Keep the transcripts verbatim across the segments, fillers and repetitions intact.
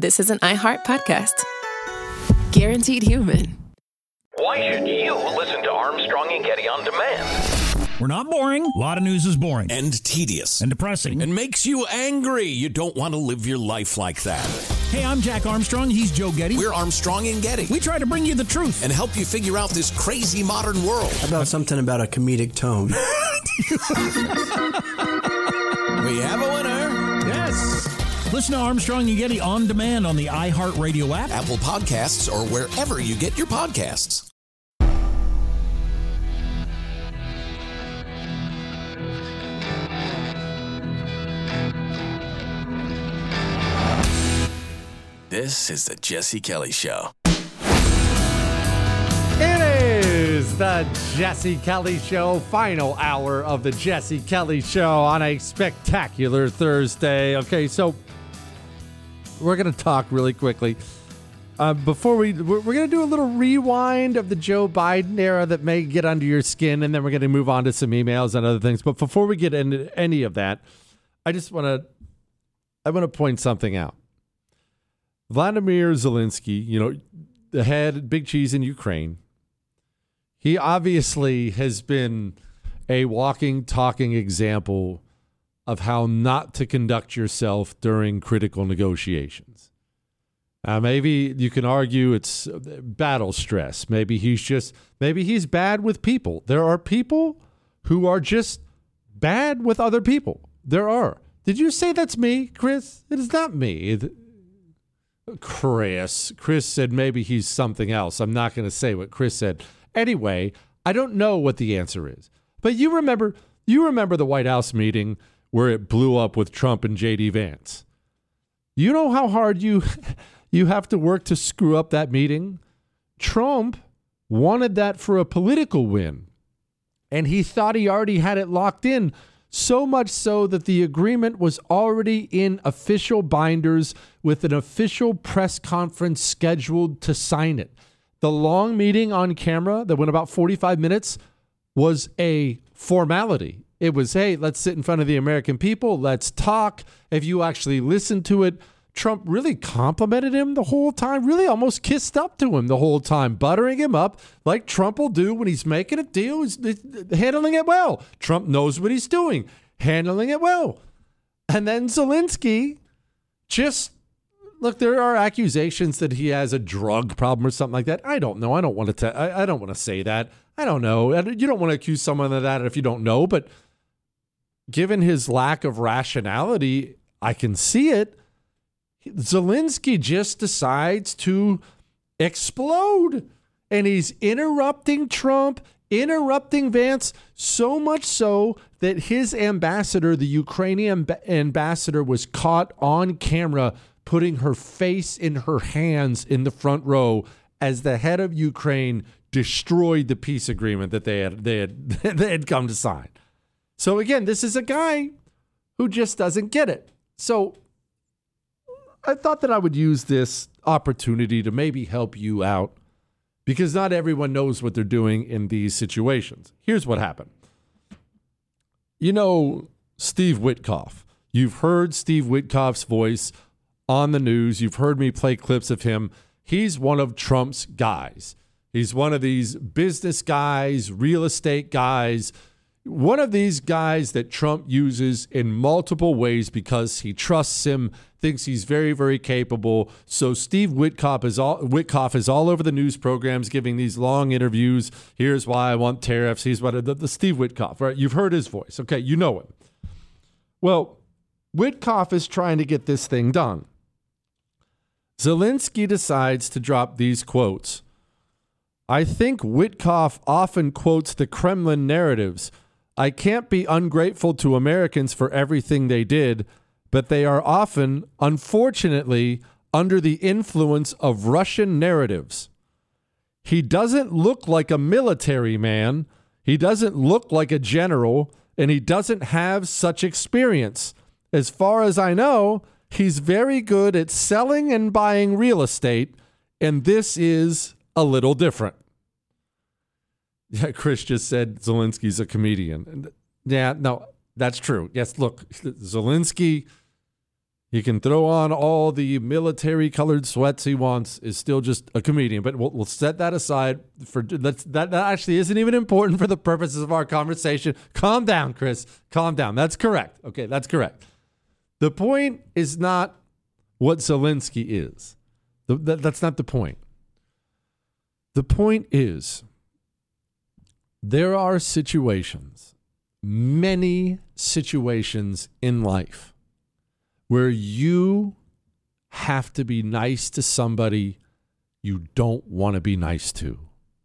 this is an iHeart podcast. Guaranteed human. Why should you listen to Armstrong and Getty on demand? We're not boring. A lot of news is boring. And tedious. And depressing. And makes you angry. You don't want to live your life like that. Hey, I'm Jack Armstrong. He's Joe Getty. We're Armstrong and Getty. We try to bring you the truth. And help you figure out this crazy modern world. How about something about a comedic tone? We have a winner. Yes. Listen to Armstrong and Getty on demand on the iHeartRadio app, Apple Podcasts, or wherever you get your podcasts. This is the Jesse Kelly Show. It is the Jesse Kelly Show, final hour of the Jesse Kelly Show on a spectacular Thursday. Okay, so we're going to talk really quickly. Uh, before we, we're, we're going to do a little rewind of the Joe Biden era that may get under your skin, and then we're going to move on to some emails and other things. But before we get into any of that, I just want to, I want to point something out. Vladimir Zelensky, you know, the head, big cheese in Ukraine, he obviously has been a walking, talking example of how not to conduct yourself during critical negotiations. Uh, maybe you can argue it's battle stress. Maybe he's just, maybe he's bad with people. There are people who are just bad with other people. There are. Did you say that's me, Chris? It is not me. It, Chris. Chris said maybe he's something else. I'm not going to say what Chris said. Anyway, I don't know what the answer is. But you remember, you remember the White House meeting where it blew up with Trump and J D Vance. You know how hard you you have to work to screw up that meeting? Trump wanted that for a political win, and he thought he already had it locked in, so much so that the agreement was already in official binders with an official press conference scheduled to sign it. The long meeting on camera that went about forty-five minutes was a formality. It was, hey, let's sit in front of the American people. Let's talk. If you actually listen to it, Trump really complimented him the whole time, really almost kissed up to him the whole time, buttering him up like Trump will do when he's making a deal. He's handling it well. Trump knows what he's doing, handling it well. And then Zelensky just, look, there are accusations that he has a drug problem or something like that. I don't know. I don't want to. Te- I, I don't want to say that. I don't know. You don't want to accuse someone of that if you don't know. But given his lack of rationality, I can see it. Zelensky just decides to explode, and he's interrupting Trump, interrupting Vance, so much so that his ambassador, the Ukrainian ambassador, was caught on camera putting her face in her hands in the front row as the head of Ukraine destroyed the peace agreement that they had they had they had come to sign. So again, this is a guy who just doesn't get it. So I thought that I would use this opportunity to maybe help you out, because not everyone knows what they're doing in these situations. Here's what happened. You know Steve Witkoff. You've heard Steve Witkoff's voice on the news. You've heard me play clips of him. He's one of Trump's guys. He's one of these business guys, real estate guys, one of these guys that Trump uses in multiple ways because he trusts him, thinks he's very, very capable. So Steve Witkoff is all Witkoff is all over the news programs giving these long interviews. Here's why I want tariffs. He's what the, the Steve Witkoff, right? You've heard his voice. Okay, you know him. Well, Witkoff is trying to get this thing done. Zelensky decides to drop these quotes. I think Witkoff often quotes the Kremlin narratives. I can't be ungrateful to Americans for everything they did, but they are often, unfortunately, under the influence of Russian narratives. He doesn't look like a military man. He doesn't look like a general, and he doesn't have such experience. As far as I know, he's very good at selling and buying real estate, and this is a little different. Yeah, Chris just said Zelensky's a comedian. Yeah, no, that's true. Yes, look, Zelensky, He can throw on all the military-colored sweats he wants, is still just a comedian. But we'll, we'll set that aside. For that's, that, that actually isn't even important for the purposes of our conversation. Calm down, Chris. Calm down. That's correct. Okay, that's correct. The point is not what Zelensky is. The, that, that's not the point. The point is there are situations, many situations in life, where you have to be nice to somebody you don't want to be nice to.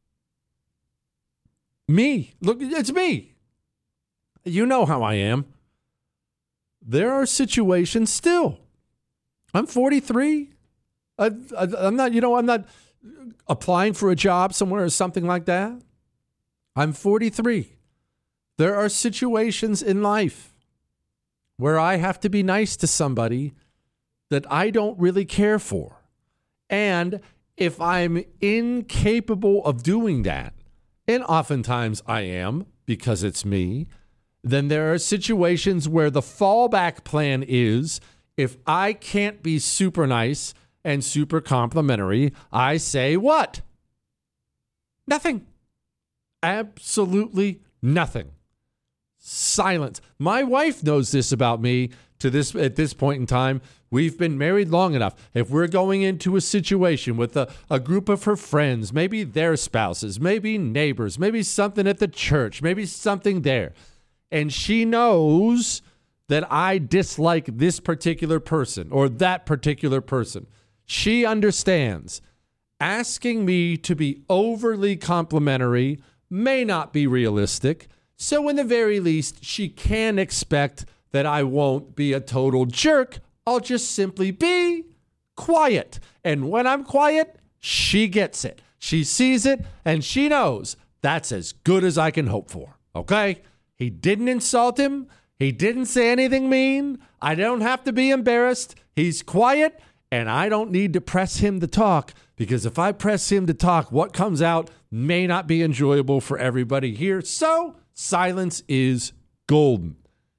Me. Look, it's me. You know how I am. There are situations still. I'm forty-three. I, I, I'm not, you know, I'm not applying for a job somewhere or something like that. I'm forty-three. There are situations in life where I have to be nice to somebody that I don't really care for. And if I'm incapable of doing that, and oftentimes I am because it's me, then there are situations where the fallback plan is if I can't be super nice and super complimentary, I say what? Nothing. Absolutely nothing. Silence. My wife knows this about me to this at this point in time. We've been married long enough. If we're going into a situation with a, a group of her friends, maybe their spouses, maybe neighbors, maybe something at the church, maybe something there, and she knows that I dislike this particular person or that particular person, she understands asking me to be overly complimentary may not be realistic. So in the very least, she can expect that I won't be a total jerk. I'll just simply be quiet. And when I'm quiet, she gets it. She sees it, and she knows that's as good as I can hope for. Okay? He didn't insult him. He didn't say anything mean. I don't have to be embarrassed. He's quiet, and I don't need to press him to talk, because if I press him to talk, what comes out may not be enjoyable for everybody here. So silence is golden.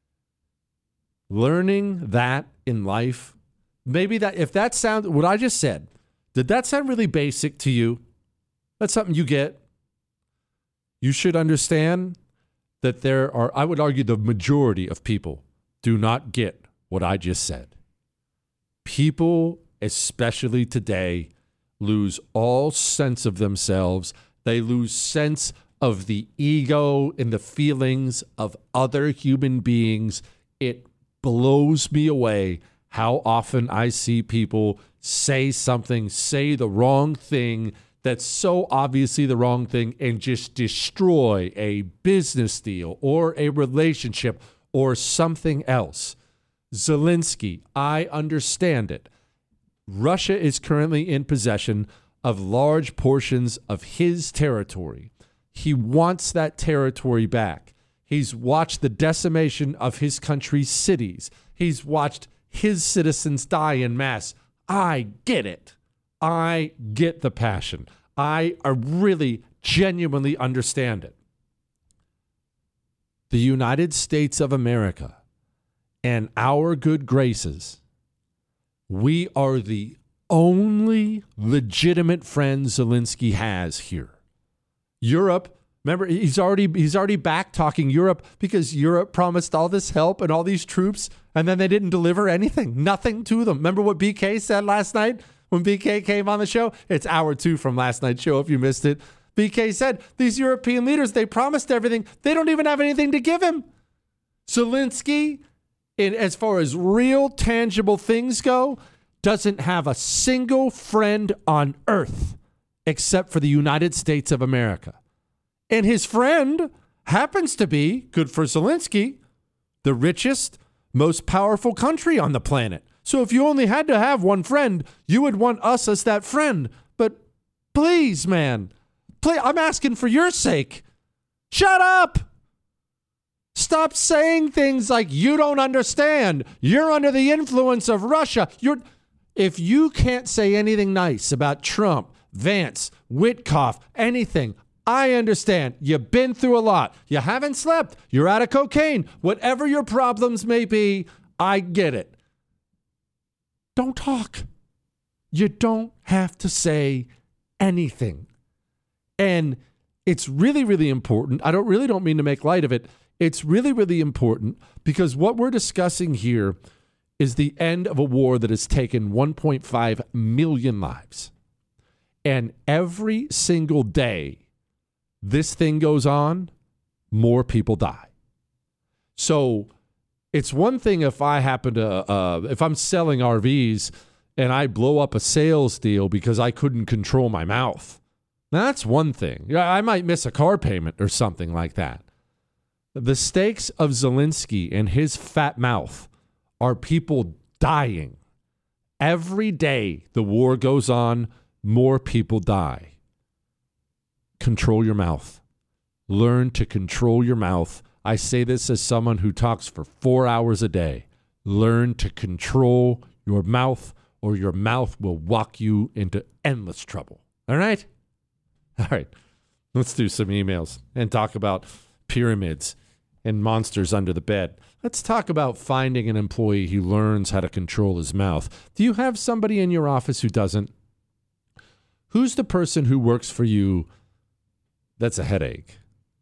Learning that in life, maybe that if that sounds, what I just said, did that sound really basic to you? That's something you get. You should understand that there are, I would argue, the majority of people do not get what I just said. People, especially today, lose all sense of themselves. They lose sense of the ego and the feelings of other human beings. It blows me away how often I see people say something, say the wrong thing that's so obviously the wrong thing, and just destroy a business deal or a relationship or something else. Zelensky, I understand it. Russia is currently in possession of large portions of his territory. He wants that territory back. He's watched the decimation of his country's cities. He's watched his citizens die en masse. I get it. I get the passion. I really genuinely understand it. The United States of America and our good graces, we are the only legitimate friends Zelensky has here. Europe, remember, he's already he's already back talking Europe because Europe promised all this help and all these troops, and then they didn't deliver anything, nothing to them. Remember what B K said last night when B K came on the show? It's hour two from last night's show if you missed it. B K said, these European leaders, they promised everything. They don't even have anything to give him. Zelensky, in as far as real tangible things go, doesn't have a single friend on earth except for the United States of America. And his friend happens to be, good for Zelensky, the richest, most powerful country on the planet. So if you only had to have one friend, you would want us as that friend. But please, man, please, I'm asking for your sake. Shut up. Stop saying things like you don't understand. You're under the influence of Russia. You're if you can't say anything nice about Trump, Vance, Witkoff, anything, I understand. You've been through a lot. You haven't slept. You're out of cocaine. Whatever your problems may be, I get it. don't talk. You don't have to say anything. And it's really, really important. I don't really don't mean to make light of it. It's really, really important because what we're discussing here is the end of a war that has taken one point five million lives. And every single day this thing goes on, more people die. So it's one thing if I happen to, uh, if I'm selling R Vs and I blow up a sales deal because I couldn't control my mouth. Now, that's one thing. Yeah, I might miss a car payment or something like that. The stakes of Zelensky and his fat mouth are people dying. Every day the war goes on, more people die. Control your mouth. Learn to control your mouth. I say this as someone who talks for four hours a day. Learn to control your mouth, or your mouth will walk you into endless trouble. All right? All right. Let's do some emails and talk about pyramids and monsters under the bed. Let's talk about finding an employee who learns how to control his mouth. Do you have somebody in your office who doesn't? Who's the person who works for you that's a headache?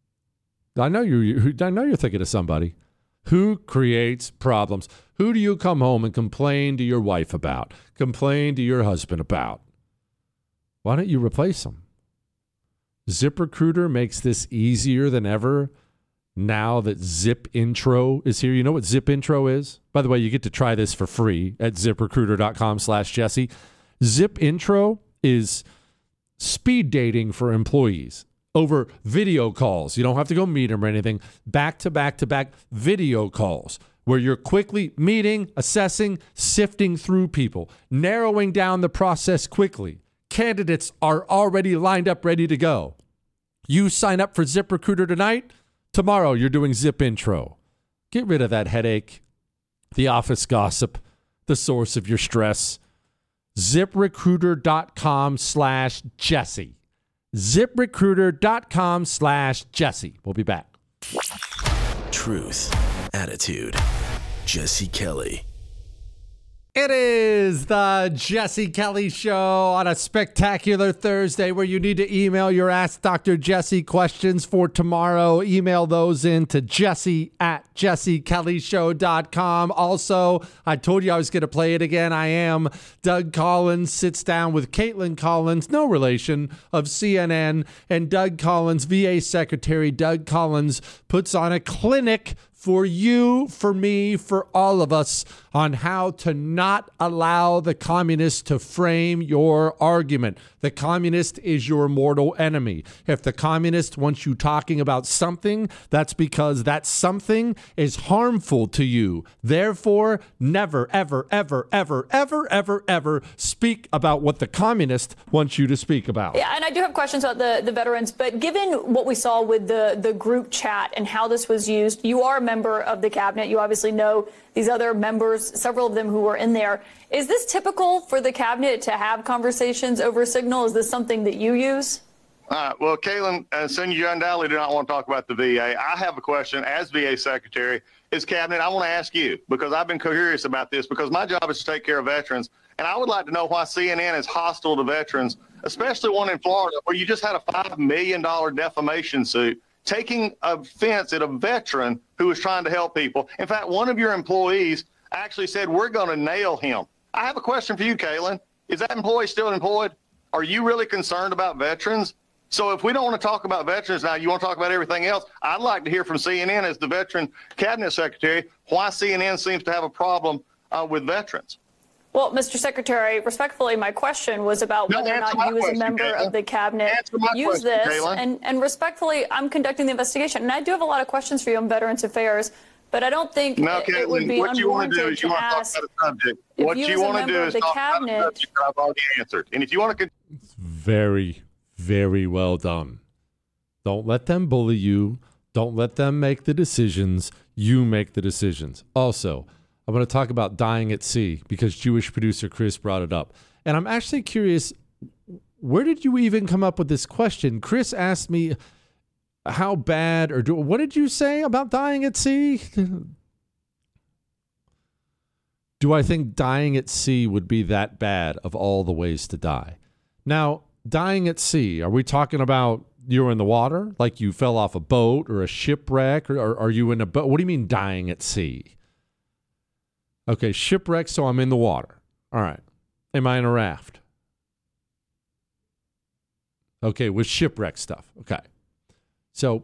I know you. I know you're thinking of somebody. Who creates problems? Who do you come home and complain to your wife about? Complain to your husband about? Why don't you replace them? ZipRecruiter makes this easier than ever now that Zip Intro is here. You know what Zip Intro is? By the way, you get to try this for free at ZipRecruiter.com slash Jesse. Zip Intro is speed dating for employees over video calls. You don't have to go meet them or anything. Back to back to back video calls where you're quickly meeting, assessing, sifting through people, narrowing down the process quickly. Candidates are already lined up, ready to go. You sign up for ZipRecruiter tonight. Tomorrow, you're doing Zip Intro. Get rid of that headache, the office gossip, the source of your stress. ZipRecruiter.com slash Jesse. ZipRecruiter.com slash Jesse. We'll be back. Truth, attitude, Jesse Kelly. It is the Jesse Kelly Show on a spectacular Thursday where you need to email your Ask Doctor Jesse questions for tomorrow. Email those in to Jesse at jesse kelly show dot com. Also, I told you I was going to play it again. I am. Doug Collins sits down with Caitlin Collins, no relation, of C N N, and Doug Collins, V A Secretary Doug Collins, puts on a clinic for you, for me, for all of us on how to not allow the communist to frame your argument. The communist is your mortal enemy. If the communist wants you talking about something, that's because that something is harmful to you. Therefore, never, ever, ever, ever, ever, ever, ever speak about what the communist wants you to speak about. Yeah, and I do have questions about the, the veterans, but given what we saw with the, the group chat and how this was used, you are a member of the cabinet. You obviously know these other members, several of them who were in there. Is this typical for the cabinet to have conversations over Signal? Is this something that you use? Uh, well, Caitlin, uh, since you undoubtedly do not want to talk about the V A, I have a question as V A Secretary. As Cabinet, I want to ask you, because I've been curious about this, because my job is to take care of veterans, and I would like to know why C N N is hostile to veterans, especially one in Florida, where you just had a five million dollars defamation suit taking offense at a veteran who was trying to help people. In fact, one of your employees actually said, we're going to nail him. I have a question for you, Caitlin. Is that employee still employed? Are you really concerned about veterans? So if we don't want to talk about veterans now, you want to talk about everything else, I'd like to hear from C N N as the Veteran Cabinet Secretary why C N N seems to have a problem uh, with veterans. Well, Mister Secretary, respectfully, my question was about No, whether or answer not my you as a question, member Caitlin. of the cabinet Answer my use question, this. Caitlin. And, and respectfully, I'm conducting the investigation. And I do have a lot of questions for you on Veterans Affairs, but I don't think No, it, it would Caitlin, be what you want to do unwarranted is you to want to talk ask about a subject. if What you you as a want to member do of is the talk about a cabinet- subject that I've already answered. And if you want to Very, very well done. Don't let them bully you. Don't let them make the decisions. You make the decisions. Also, I'm going to talk about dying at sea because Jewish producer Chris brought it up. And I'm actually curious, where did you even come up with this question? Chris asked me how bad or do, what did you say about dying at sea? Do I think dying at sea would be that bad of all the ways to die? Now, dying at sea, are we talking about you're in the water, like you fell off a boat or a shipwreck, or, or are you in a boat? What do you mean dying at sea? Okay, shipwreck, so I'm in the water. All right. Am I in a raft? Okay, with shipwreck stuff. Okay. So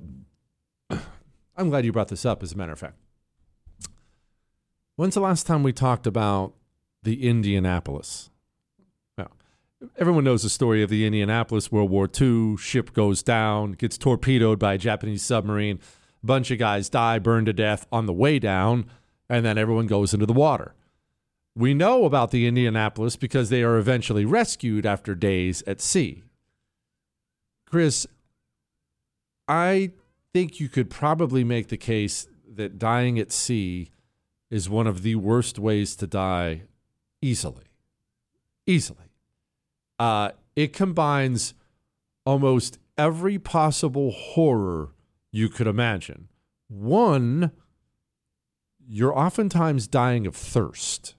I'm glad you brought this up, as a matter of fact. When's the last time we talked about the Indianapolis? Well, everyone knows the story of the Indianapolis, World War Two. Ship goes down, gets torpedoed by a Japanese submarine. A bunch of guys die, burned to death on the way down, and then everyone goes into the water. We know about the Indianapolis because they are eventually rescued after days at sea. Chris, I think you could probably make the case that dying at sea is one of the worst ways to die easily. Easily. Uh, it combines almost every possible horror you could imagine. One, you're oftentimes dying of thirst.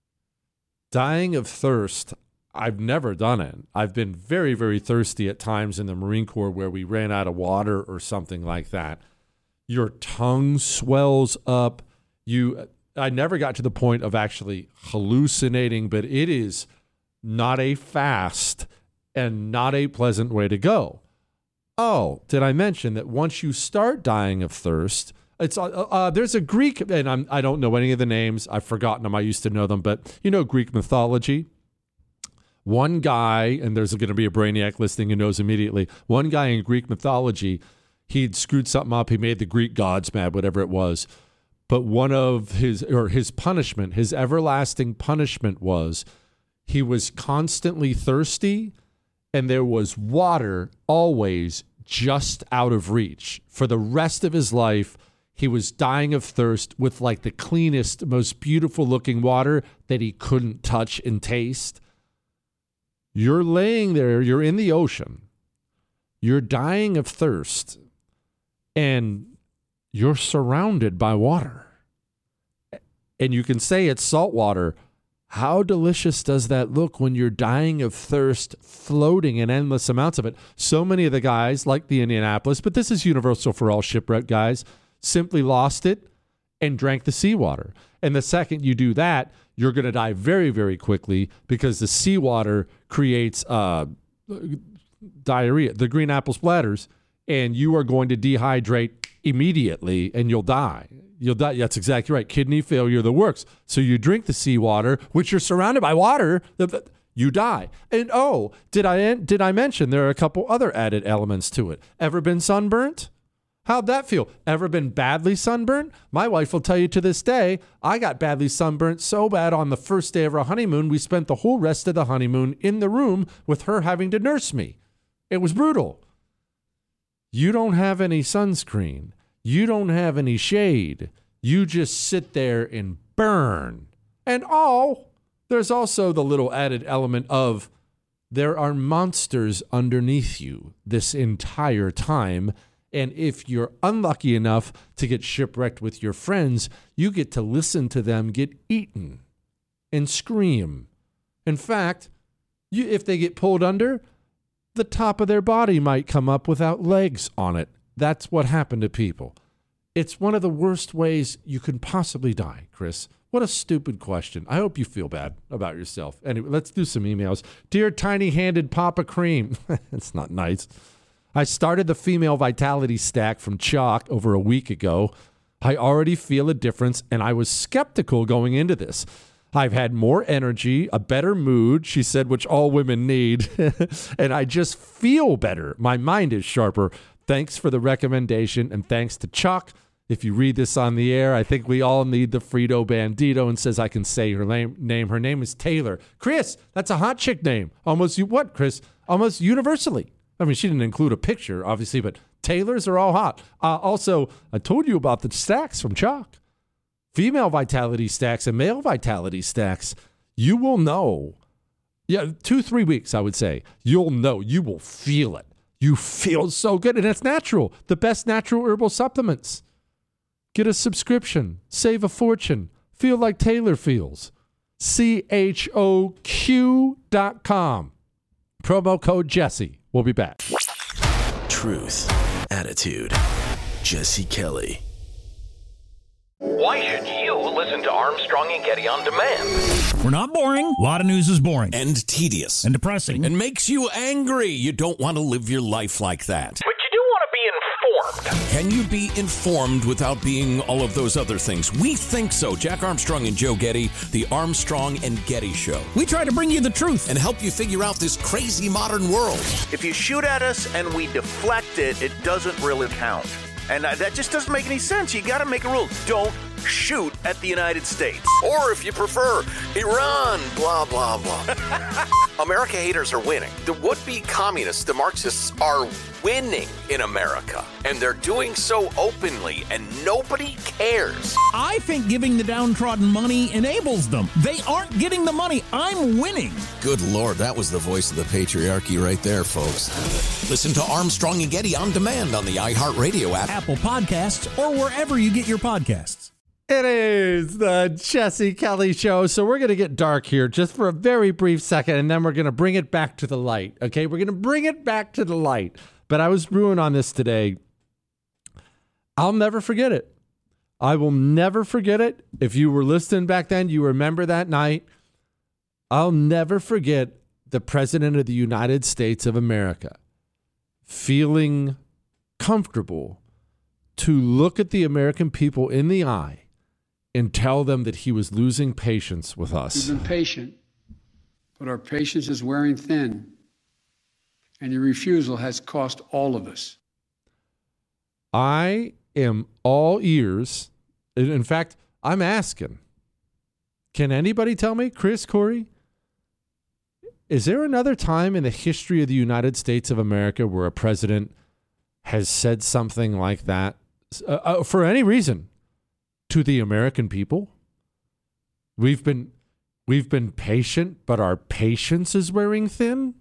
Dying of thirst, I've never done it. I've been very, very thirsty at times in the Marine Corps where we ran out of water or something like that. Your tongue swells up. You, I never got to the point of actually hallucinating, but it is not a fast and not a pleasant way to go. Oh, did I mention that once you start dying of thirst, it's uh, uh, there's a Greek, and I'm, I don't know any of the names. I've forgotten them. I used to know them, but you know Greek mythology. One guy, and there's going to be a brainiac listening who knows immediately. One guy in Greek mythology, he'd screwed something up. He made the Greek gods mad, whatever it was. But one of his, or his punishment, his everlasting punishment was he was constantly thirsty, and there was water always just out of reach. For the rest of his life, he was dying of thirst with like the cleanest, most beautiful looking water that he couldn't touch and taste. You're laying there, you're in the ocean, you're dying of thirst, and you're surrounded by water. And you can say it's salt water. How delicious does that look when you're dying of thirst, floating in endless amounts of it? So many of the guys, like the Indianapolis, but this is universal for all shipwreck guys, simply lost it and drank the seawater. And the second you do that, you're going to die very, very quickly because the seawater creates uh, diarrhea, the green apple splatters, and you are going to dehydrate immediately and you'll die. You'll die. That's exactly right. Kidney failure, the works. So you drink the seawater, which you're surrounded by water, you die. And oh, did I did I mention there are a couple other added elements to it? Ever been sunburnt? How'd that feel? Ever been badly sunburnt? My wife will tell you to this day, I got badly sunburnt so bad on the first day of our honeymoon, we spent the whole rest of the honeymoon in the room with her having to nurse me. It was brutal. You don't have any sunscreen. You don't have any shade. You just sit there and burn. And oh, there's also the little added element of there are monsters underneath you this entire time. And if you're unlucky enough to get shipwrecked with your friends, you get to listen to them get eaten and scream. In fact, you, if they get pulled under, the top of their body might come up without legs on it. That's what happened to people. It's one of the worst ways you can possibly die, Chris. What a stupid question. I hope you feel bad about yourself. Anyway, let's do some emails. Dear tiny-handed Papa Cream. It's not nice. I started the female vitality stack from Chalk over a week ago. I already feel a difference, and I was skeptical going into this. I've had more energy, a better mood, she said, which all women need, and I just feel better. My mind is sharper. Thanks for the recommendation, and thanks to Chalk. If you read this on the air, I think we all need the Frito Bandito, and says I can say her name. name. Her name is Taylor. Chris, that's a hot chick name. Almost, you what, Chris? Almost universally. I mean, she didn't include a picture, obviously, but Taylors are all hot. Uh, also, I told you about the stacks from Chalk. Female vitality stacks and male vitality stacks. You will know. Yeah, two, three weeks, I would say. You'll know. You will feel it. You feel so good, and it's natural. The best natural herbal supplements. Get a subscription. Save a fortune. Feel like Taylor feels. C H O Q dot com. Promo code Jesse. We'll be back. Truth, attitude, Jesse Kelly. Why should you listen to Armstrong and Getty on demand? We're not boring. A lot of news is boring And tedious. and depressing. And makes you angry. You don't want to live your life like that. But you do want to be informed. Can you be informed without being all of those other things? We think so. Jack Armstrong and Joe Getty, the Armstrong and Getty Show. We try to bring you the truth. And help you figure out this crazy modern world. If you shoot at us and we deflect it, it doesn't really count. And uh, that just doesn't make any sense. You got to make a rule. Don't shoot at the United States. Or if you prefer, Iran, blah, blah, blah. America haters are winning. The would-be communists, the Marxists, are winning in America. And they're doing so openly, and nobody cares. I think giving the downtrodden money enables them. They aren't getting the money. I'm winning. Good Lord, that was the voice of the patriarchy right there, folks. Listen to Armstrong and Getty on demand on the iHeartRadio app. Apple Podcasts or wherever you get your podcasts. It is the Jesse Kelly Show. So we're going to get dark here just for a very brief second, and then we're going to bring it back to the light. Okay, we're going to bring it back to the light. But I was brewing on this today. I'll never forget it. I will never forget it. If you were listening back then, you remember that night. I'll never forget the President of the United States of America feeling comfortable to look at the American people in the eye and tell them that he was losing patience with us. We've been patient, but our patience is wearing thin, and your refusal has cost all of us. I am all ears. In fact, I'm asking, can anybody tell me, Chris, Corey, is there another time in the history of the United States of America where a president has said something like that uh, uh, for any reason to the American people? We've been we've been patient, but our patience is wearing thin.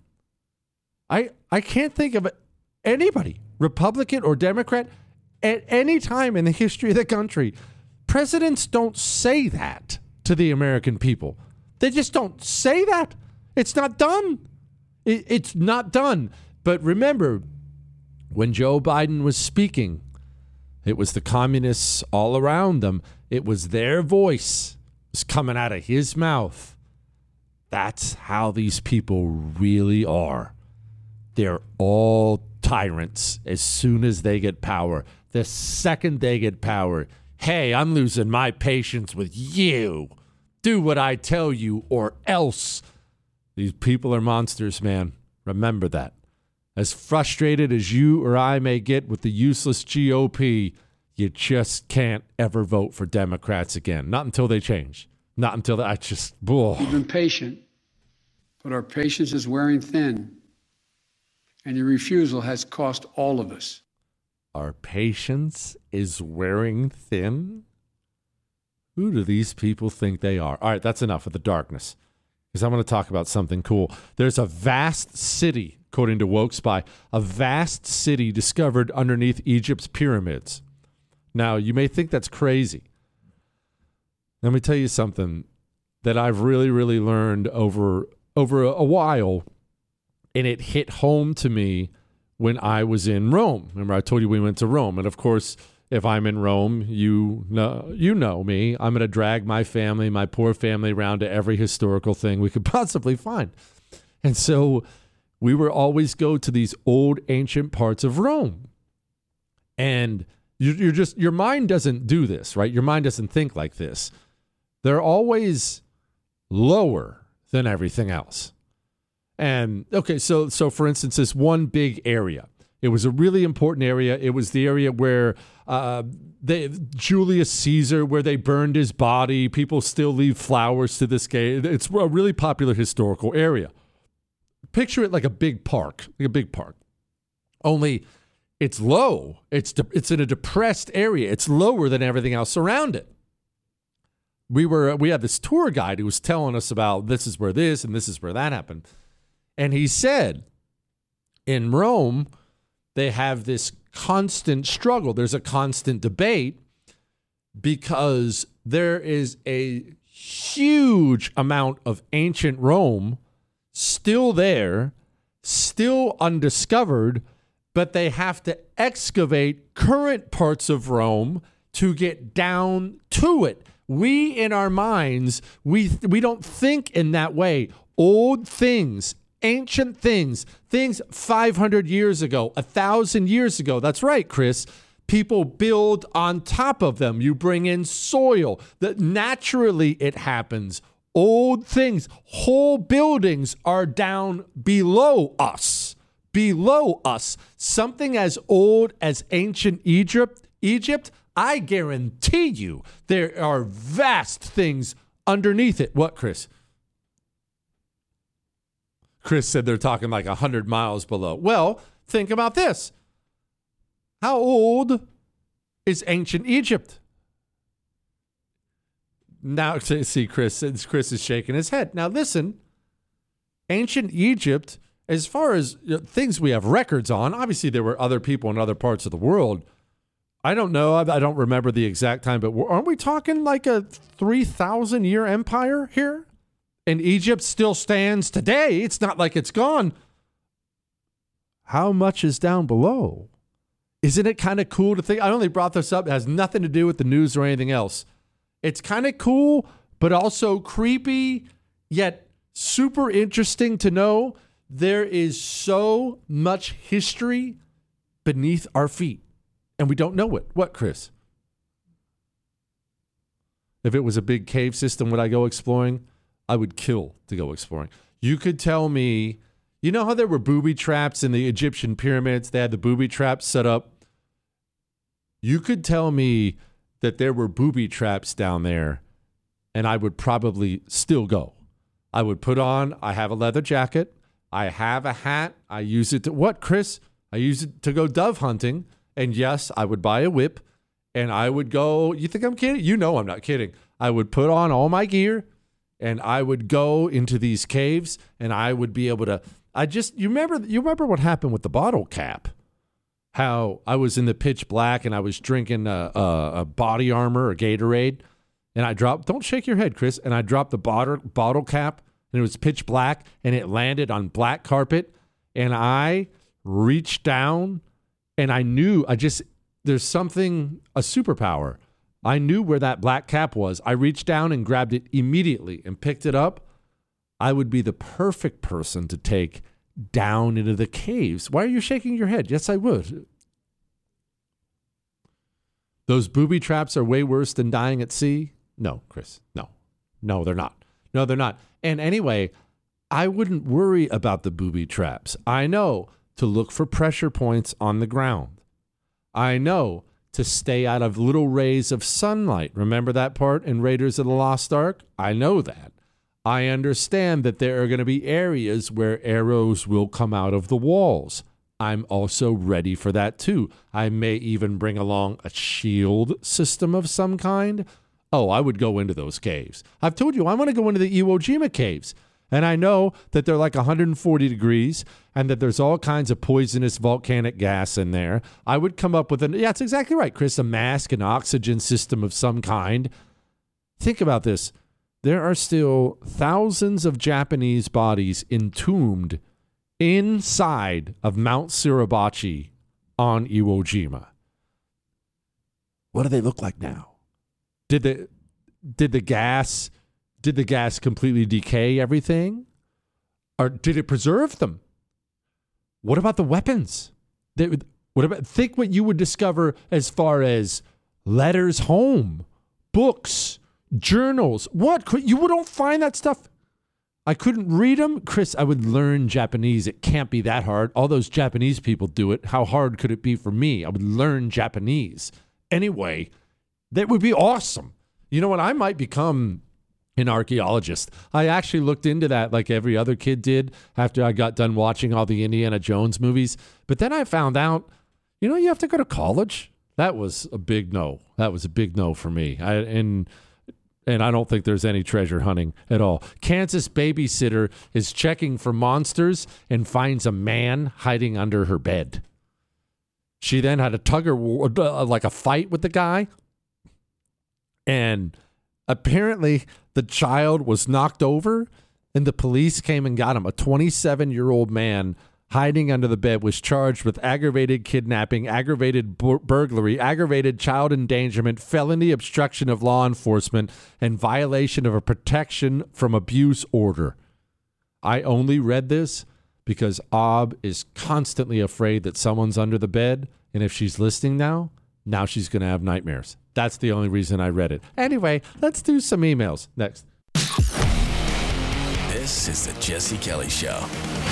I I can't think of anybody, Republican or Democrat, at any time in the history of the country. Presidents don't say that to the American people. They just don't say that. It's not done. It, it's not done. But remember, when Joe Biden was speaking, it was the communists all around them. It was their voice was coming out of his mouth. That's how these people really are. They're all tyrants as soon as they get power. The second they get power, hey, I'm losing my patience with you. Do what I tell you or else. These people are monsters, man. Remember that. As frustrated as you or I may get with the useless G O P, you just can't ever vote for Democrats again. Not until they change. Not until they, I just, ugh. We've been patient, but our patience is wearing thin, and your refusal has cost all of us. Our patience is wearing thin? Who do these people think they are? All right, that's enough of the darkness, because I want to talk about something cool. There's a vast city, according to Woke Spy, a vast city discovered underneath Egypt's pyramids. Now, you may think that's crazy. Let me tell you something that I've really, really learned over, over a while, and it hit home to me when I was in Rome. Remember, I told you we went to Rome, and of course, if I'm in Rome, you know, you know me. I'm going to drag my family, my poor family, around to every historical thing we could possibly find. And so we would always go to these old, ancient parts of Rome. And you're just, your mind doesn't do this, right? Your mind doesn't think like this. They're always lower than everything else. And, okay, so so for instance, this one big area. It was a really important area. It was the area where uh, they, Julius Caesar, where they burned his body. People still leave flowers to this day. It's a really popular historical area. Picture it like a big park, like a big park. Only it's low. It's de- it's in a depressed area. It's lower than everything else around it. We were we had this tour guide who was telling us about this is where this and this is where that happened. And he said, in Rome, they have this constant struggle. There's a constant debate because there is a huge amount of ancient Rome still there, still undiscovered, but they have to excavate current parts of Rome to get down to it. We, in our minds, we we don't think in that way. Old things, ancient things, things five hundred years ago, one thousand years ago. That's right, Chris. People build on top of them. You bring in soil. That naturally it happens. Old things, whole buildings are down below us. Below us. Something as old as ancient Egypt, Egypt, I guarantee you there are vast things underneath it. What, Chris? Chris said they're talking like one hundred miles below. Well, think about this. How old is ancient Egypt? Now, see, Chris, Chris is shaking his head. Now, listen, ancient Egypt, as far as you know, things we have records on, obviously there were other people in other parts of the world. I don't know. I, I don't remember the exact time, but aren't we talking like a three thousand year empire here? And Egypt still stands today. It's not like it's gone. How much is down below? Isn't it kind of cool to think? I only brought this up. It has nothing to do with the news or anything else. It's kind of cool, but also creepy, yet super interesting to know there is so much history beneath our feet, and we don't know it. What, Chris? If it was a big cave system, would I go exploring? I would kill to go exploring. You could tell me, you know how there were booby traps in the Egyptian pyramids? They had the booby traps set up. You could tell me that there were booby traps down there, and I would probably still go. I would put on, I have a leather jacket. I have a hat. I use it to, what, Chris? I use it to go dove hunting. And yes, I would buy a whip, and I would go, you think I'm kidding? You know I'm not kidding. I would put on all my gear, and I would go into these caves, and I would be able to, I just, you remember, you remember what happened with the bottle cap? How I was in the pitch black and I was drinking a, a, a body armor, a Gatorade, and I dropped, don't shake your head, Chris, and I dropped the bottle, bottle cap, and it was pitch black, and it landed on black carpet, and I reached down, and I knew, I just, there's something, a superpower. I knew where that black cap was. I reached down and grabbed it immediately and picked it up. I would be the perfect person to take down into the caves. Why are you shaking your head? Yes, I would. Those booby traps are way worse than dying at sea? No, Chris. No. No, they're not. No, they're not. And anyway, I wouldn't worry about the booby traps. I know to look for pressure points on the ground. I know to stay out of little rays of sunlight. Remember that part in Raiders of the Lost Ark? I know that. I understand that there are going to be areas where arrows will come out of the walls. I'm also ready for that too. I may even bring along a shield system of some kind. Oh, I would go into those caves. I've told you I want to go into the Iwo Jima caves. And I know that they're like one hundred forty degrees and that there's all kinds of poisonous volcanic gas in there. I would come up with an, yeah, that's exactly right, Chris, a mask, an oxygen system of some kind. Think about this. There are still thousands of Japanese bodies entombed inside of Mount Suribachi on Iwo Jima. What do they look like now? Did the did the gas did the gas completely decay everything? Or did it preserve them? What about the weapons? They, what about think what you would discover as far as letters home, books, journals. What? You don't find that stuff? I couldn't read them. Chris, I would learn Japanese. It can't be that hard. All those Japanese people do it. How hard could it be for me? I would learn Japanese. Anyway, that would be awesome. You know what? I might become an archaeologist. I actually looked into that like every other kid did after I got done watching all the Indiana Jones movies. But then I found out, you know, you have to go to college. That was a big no. That was a big no for me. I, and and I don't think there's any treasure hunting at all. Kansas babysitter is checking for monsters and finds a man hiding under her bed. She then had a tug of war, uh, like a fight with the guy. And Apparently, the child was knocked over and the police came and got him. A twenty-seven-year-old man hiding under the bed was charged with aggravated kidnapping, aggravated bur- burglary, aggravated child endangerment, felony obstruction of law enforcement, and violation of a protection from abuse order. I only read this because Ob is constantly afraid that someone's under the bed, and if she's listening now, now she's going to have nightmares. That's the only reason I read it. Anyway, let's do some emails. Next. This is the Jesse Kelly Show.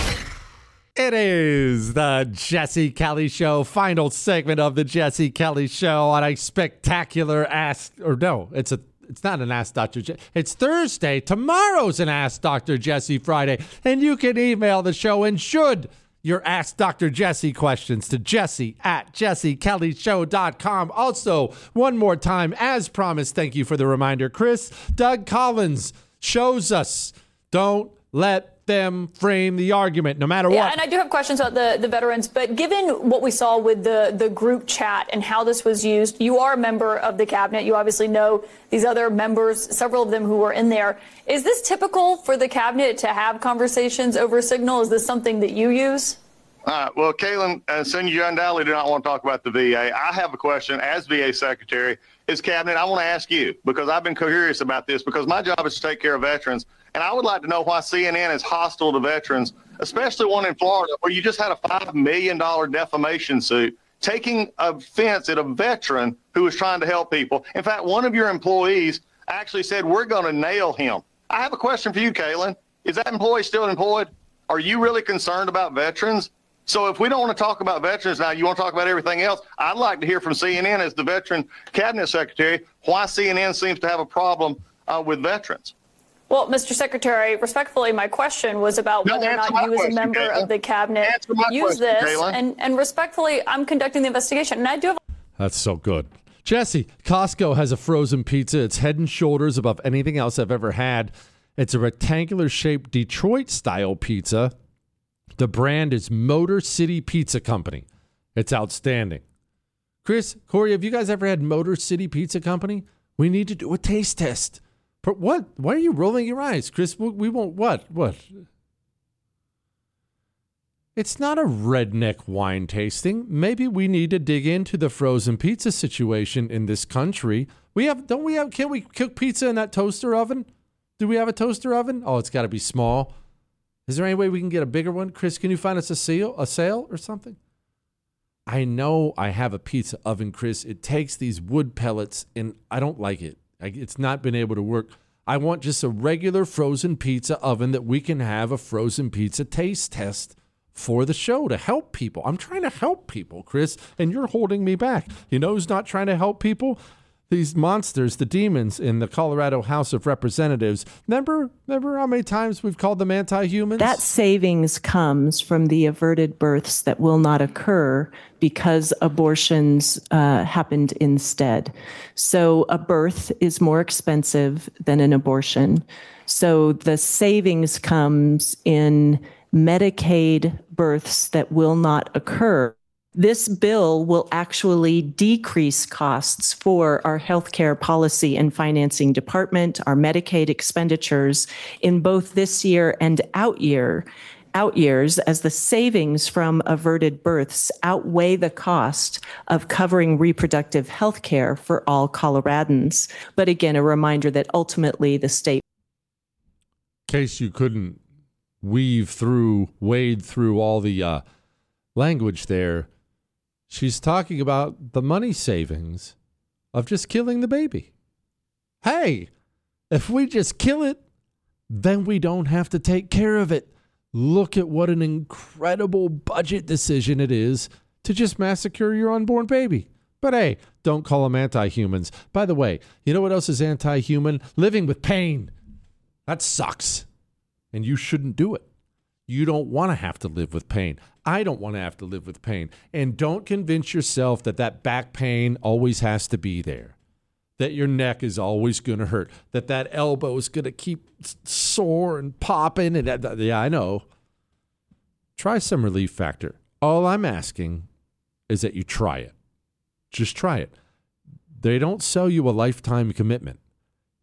It is the Jesse Kelly Show, final segment of the Jesse Kelly Show on a spectacular Ask, or no, it's a It's not an Ask Doctor Jesse. It's Thursday. Tomorrow's an Ask Doctor Jesse Friday. And you can email the show and should your Ask Doctor Jesse questions to Jesse at jesse kelly show dot com. Also, one more time, as promised, thank you for the reminder, Chris, Doug Collins shows us don't let them frame the argument no matter yeah, what. And I do have questions about the, the veterans, but given what we saw with the, the group chat and how this was used, you are a member of the cabinet. You obviously know these other members, several of them who were in there. Is this typical for the cabinet to have conversations over Signal? Is this something that you use? All right. Well, Kaylin, uh, Senator, you undoubtedly do not want to talk about the V A. I have a question as V A Secretary. As Cabinet, I want to ask you, because I've been curious about this, because my job is to take care of veterans, and I would like to know why C N N is hostile to veterans, especially one in Florida where you just had a five million dollars defamation suit taking offense at a veteran who was trying to help people. In fact, one of your employees actually said, we're going to nail him. I have a question for you, Kaylin. Is that employee still employed? Are you really concerned about veterans? So if we don't want to talk about veterans now, you want to talk about everything else, I'd like to hear from C N N as the Veteran Cabinet Secretary why C N N seems to have a problem uh, with veterans. Well, Mister Secretary, respectfully, my question was about No, whether or not you question, as a member Kaylin. of the cabinet use question, this. Kaylin. And, and respectfully, I'm conducting the investigation. And I do have That's so good. Jesse, Costco has a frozen pizza. It's head and shoulders above anything else I've ever had. It's a rectangular-shaped Detroit-style pizza. The brand is Motor City Pizza Company. It's outstanding. Chris, Corey, have you guys ever had Motor City Pizza Company? We need to do a taste test. But what? Why are you rolling your eyes, Chris? We won't. What? What? It's not a redneck wine tasting. Maybe we need to dig into the frozen pizza situation in this country. We have, don't we have, can't we cook pizza in that toaster oven? Do we have a toaster oven? Oh, it's got to be small. Is there any way we can get a bigger one? Chris, can you find us a sale, a sale or something? I know I have a pizza oven, Chris. It takes these wood pellets, and I don't like it. It's not been able to work. I want just a regular frozen pizza oven that we can have a frozen pizza taste test for the show to help people. I'm trying to help people, Chris, and you're holding me back. You know who's not trying to help people? These monsters, the demons in the Colorado House of Representatives. Remember, remember how many times we've called them anti-humans? That savings comes from the averted births that will not occur because abortions uh, happened instead. So a birth is more expensive than an abortion. So the savings comes in Medicaid births that will not occur. This bill will actually decrease costs for our healthcare policy and financing department, our Medicaid expenditures in both this year and out year, out years, as the savings from averted births outweigh the cost of covering reproductive health care for all Coloradans. But again, a reminder that ultimately the state. In case you couldn't weave through, wade through all the uh, language there, she's talking about the money savings of just killing the baby. Hey, if we just kill it, then we don't have to take care of it. Look at what an incredible budget decision it is to just massacre your unborn baby. But hey, don't call them anti-humans. By the way, you know what else is anti-human? Living with pain. That sucks. And you shouldn't do it. You don't want to have to live with pain. I don't want to have to live with pain. And don't convince yourself that that back pain always has to be there, that your neck is always going to hurt, that that elbow is going to keep sore and popping. And that, yeah, I know. Try some Relief Factor. All I'm asking is that you try it. Just try it. They don't sell you a lifetime commitment.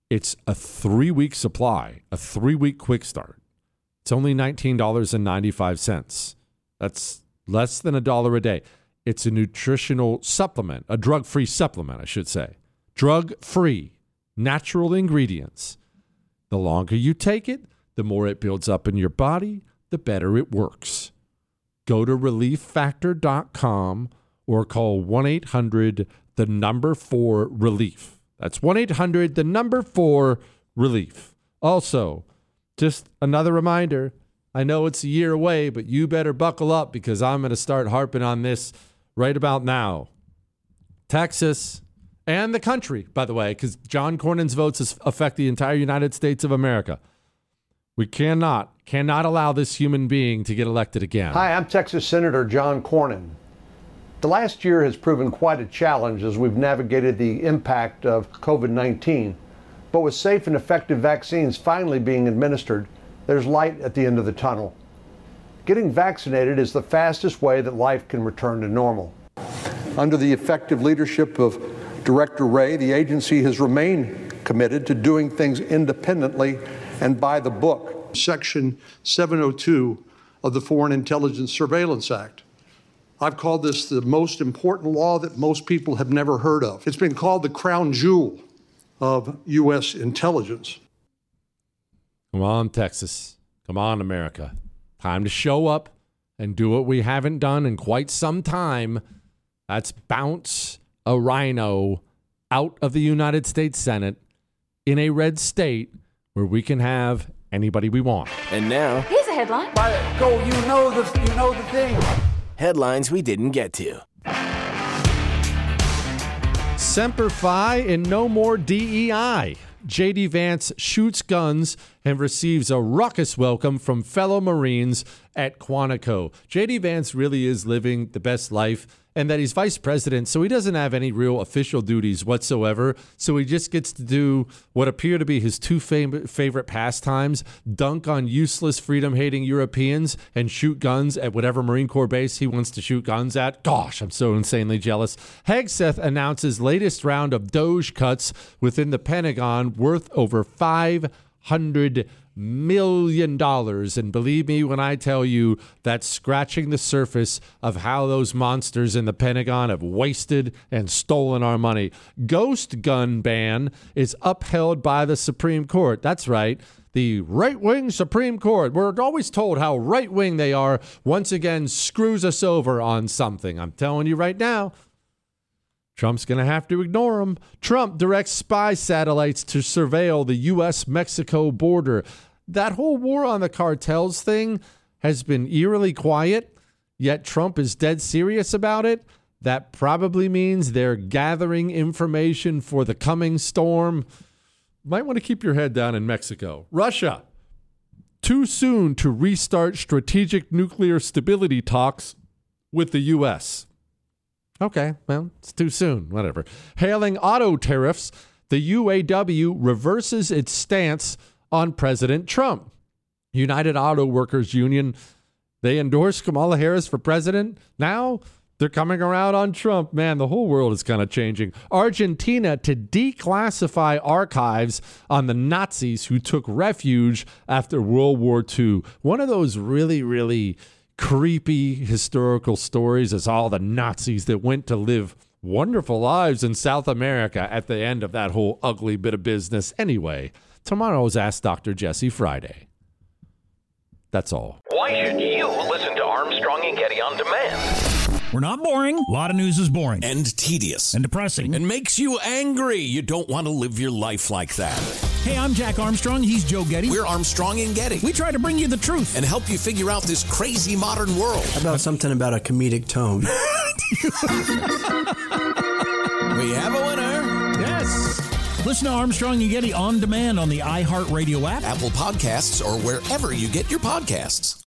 It's a three-week supply, a three-week quick start. It's only nineteen dollars and ninety-five cents. That's less than a dollar a day. It's a nutritional supplement, a drug-free supplement, I should say. Drug-free, natural ingredients. The longer you take it, the more it builds up in your body, the better it works. Go to relief factor dot com or call one eight hundred the number four relief. That's one eight hundred the number four relief. Also, just another reminder, I know it's a year away, but you better buckle up because I'm going to start harping on this right about now. Texas and the country, by the way, because John Cornyn's votes affect the entire United States of America. We cannot, cannot allow this human being to get elected again. Hi, I'm Texas Senator John Cornyn. The last year has proven quite a challenge as we've navigated the impact of COVID nineteen. But with safe and effective vaccines finally being administered, there's light at the end of the tunnel. Getting vaccinated is the fastest way that life can return to normal. Under the effective leadership of Director Wray, the agency has remained committed to doing things independently and by the book. Section seven oh two of the Foreign Intelligence Surveillance Act. I've called this the most important law that most people have never heard of. It's been called the crown jewel of U S intelligence. Come on, Texas. Come on, America. Time to show up and do what we haven't done in quite some time. That's bounce a rhino out of the United States Senate in a red state where we can have anybody we want. And now, here's a headline. Go, you know the, you know the thing. Headlines we didn't get to. Semper Fi and no more D E I. J D. Vance shoots guns and receives a raucous welcome from fellow Marines at Quantico. J D. Vance really is living the best life, and that he's vice president, so he doesn't have any real official duties whatsoever. So he just gets to do what appear to be his two fam- favorite pastimes, dunk on useless freedom-hating Europeans and shoot guns at whatever Marine Corps base he wants to shoot guns at. Gosh, I'm so insanely jealous. Hegseth announces latest round of Doge cuts within the Pentagon worth over five hundred million dollars. And believe me when I tell you that's scratching the surface of how those monsters in the Pentagon have wasted and stolen our money. Ghost gun ban is upheld by the Supreme Court. That's right. The right-wing Supreme Court. We're always told how right-wing they are. Once again, screws us over on something. I'm telling you right now, Trump's going to have to ignore them. Trump directs spy satellites to surveil the U S Mexico border. That whole war on the cartels thing has been eerily quiet, yet Trump is dead serious about it. That probably means they're gathering information for the coming storm. Might want to keep your head down in Mexico. Russia, too soon to restart strategic nuclear stability talks with the U S. Okay, well, it's too soon, whatever. Hailing auto tariffs, the U A W reverses its stance on President Trump. United Auto Workers Union, they endorsed Kamala Harris for president. Now they're coming around on Trump. Man, the whole world is kind of changing. Argentina to declassify archives on the Nazis who took refuge after World War Two. One of those really, really creepy historical stories is all the Nazis that went to live wonderful lives in South America at the end of that whole ugly bit of business. Anyway, tomorrow's Ask Doctor Jesse Friday. That's all. Why should you listen to Armstrong and Getty on demand? We're not boring. A lot of news is boring. And tedious. And depressing. And makes you angry. You don't want to live your life like that. Hey, I'm Jack Armstrong. He's Joe Getty. We're Armstrong and Getty. We try to bring you the truth. And help you figure out this crazy modern world. How about something about a comedic tone? We have a winner. Yes. Listen to Armstrong and Getty on demand on the iHeartRadio app, Apple Podcasts, or wherever you get your podcasts.